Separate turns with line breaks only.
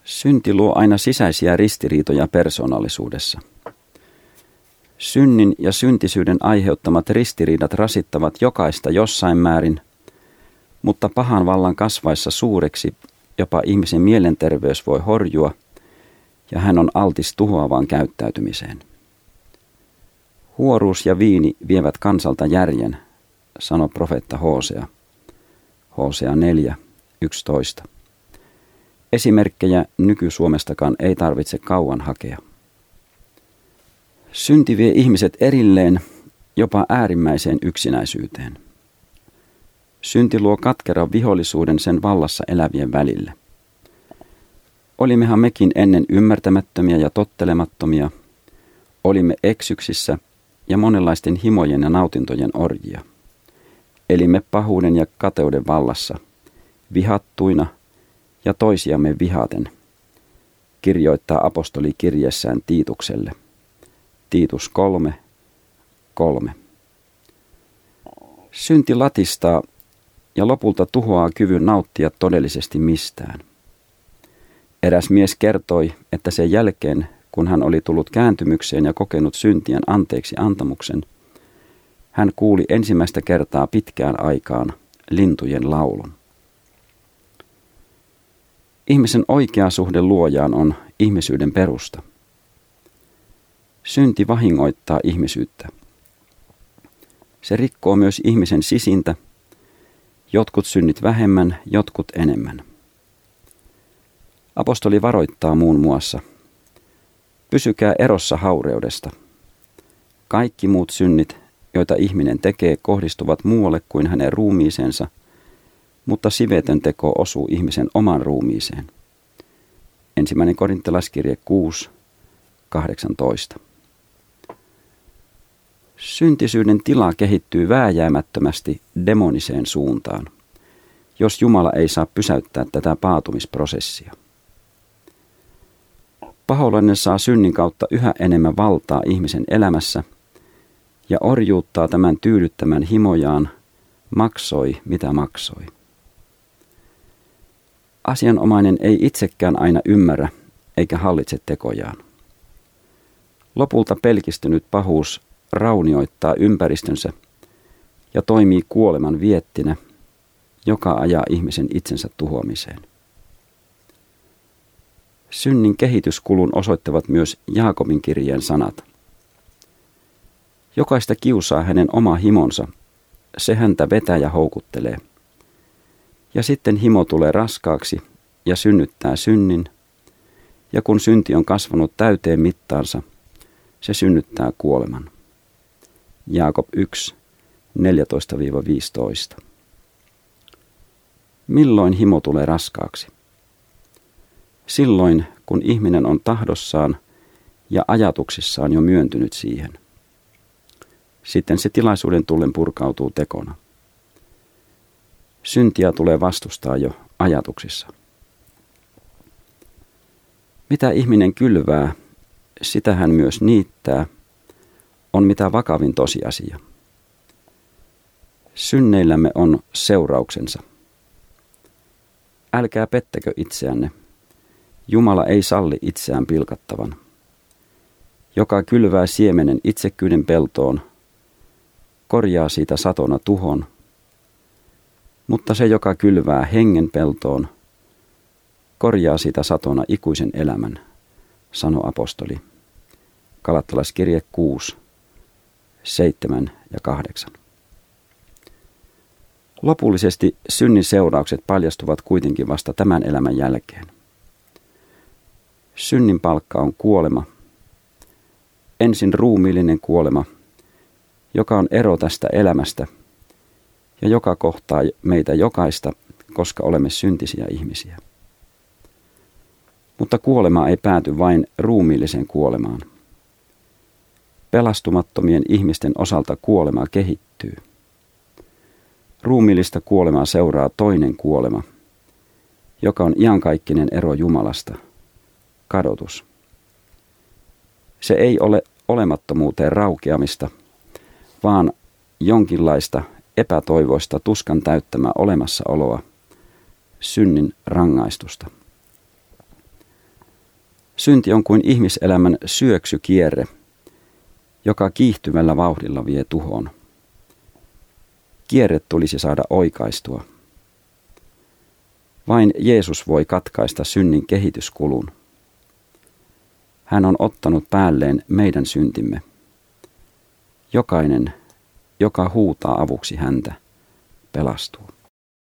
Synti luo aina sisäisiä ristiriitoja persoonallisuudessa. Synnin ja syntisyyden aiheuttamat ristiriidat rasittavat jokaista jossain määrin, mutta pahan vallan kasvaessa suureksi jopa ihmisen mielenterveys voi horjua ja hän on altis tuhoavaan käyttäytymiseen. Huoruus ja viini vievät kansalta järjen, sanoi profeetta Hosea. Hosea 4:11. Esimerkkejä nyky-Suomestakaan ei tarvitse kauan hakea. Synti vie ihmiset erilleen, jopa äärimmäiseen yksinäisyyteen. Synti luo katkeran vihollisuuden sen vallassa elävien välille. Olimmehan mekin ennen ymmärtämättömiä ja tottelemattomia, olimme eksyksissä ja monenlaisten himojen ja nautintojen orjia. Elimme pahuuden ja kateuden vallassa, vihattuina ja toisiamme vihaten, kirjoittaa apostoli kirjeessään Tiitukselle. Tiitus 3:3. Synti latistaa ja lopulta tuhoaa kyvyn nauttia todellisesti mistään. Eräs mies kertoi, että sen jälkeen, kun hän oli tullut kääntymykseen ja kokenut syntien anteeksi antamuksen, hän kuuli ensimmäistä kertaa pitkään aikaan lintujen laulun. Ihmisen oikea suhde luojaan on ihmisyyden perusta. Synti vahingoittaa ihmisyyttä. Se rikkoo myös ihmisen sisintä, jotkut synnit vähemmän, jotkut enemmän. Apostoli varoittaa muun muassa: pysykää erossa haureudesta. Kaikki muut synnit, joita ihminen tekee, kohdistuvat muualle kuin hänen ruumiiseensa, mutta sivetön teko osuu ihmisen oman ruumiiseen. 1. Korintolaiskirje 6:18. Syntisyyden tila kehittyy vääjäämättömästi demoniseen suuntaan, jos Jumala ei saa pysäyttää tätä paatumisprosessia. Paholainen saa synnin kautta yhä enemmän valtaa ihmisen elämässä ja orjuuttaa tämän tyydyttämän himojaan, maksoi mitä maksoi. Asianomainen ei itsekään aina ymmärrä eikä hallitse tekojaan. Lopulta pelkistynyt pahuus raunioittaa ympäristönsä ja toimii kuoleman viettinä, joka ajaa ihmisen itsensä tuhoamiseen. Synnin kehityskulun osoittavat myös Jaakobin kirjeen sanat. Jokaista kiusaa hänen oma himonsa, se häntä vetää ja houkuttelee. Ja sitten himo tulee raskaaksi ja synnyttää synnin, ja kun synti on kasvanut täyteen mittaansa, se synnyttää kuoleman. Jaakob 1:14-15. Milloin himo tulee raskaaksi? Silloin, kun ihminen on tahdossaan ja ajatuksissaan jo myöntynyt siihen. Sitten se tilaisuuden tullen purkautuu tekona. Syntiä tulee vastustaa jo ajatuksissa. Mitä ihminen kylvää, sitä hän myös niittää, on mitä vakavin tosiasia. Synneillämme on seurauksensa. Älkää pettäkö itseänne. Jumala ei salli itseään pilkattavan. Joka kylvää siemenen itsekkyyden peltoon, korjaa siitä satona tuhon, mutta se, joka kylvää hengen peltoon, korjaa siitä satona ikuisen elämän, sanoi apostoli. Galattalaiskirje 6:7-8. Lopullisesti synnin seuraukset paljastuvat kuitenkin vasta tämän elämän jälkeen. Synnin palkka on kuolema. Ensin ruumiillinen kuolema, joka on ero tästä elämästä ja joka kohtaa meitä jokaista, koska olemme syntisiä ihmisiä. Mutta kuolema ei pääty vain ruumiilliseen kuolemaan. Pelastumattomien ihmisten osalta kuolema kehittyy. Ruumiillista kuolemaa seuraa toinen kuolema, joka on iankaikkinen ero Jumalasta, kadotus. Se ei ole olemattomuuteen raukeamista, vaan jonkinlaista epätoivoista tuskan täyttämää olemassaoloa, synnin rangaistusta. Synti on kuin ihmiselämän syöksykierre, joka kiihtyvällä vauhdilla vie tuhoon. Kierre tulisi saada oikaistua. Vain Jeesus voi katkaista synnin kehityskulun. Hän on ottanut päälleen meidän syntimme. Jokainen, joka huutaa avuksi häntä, pelastuu.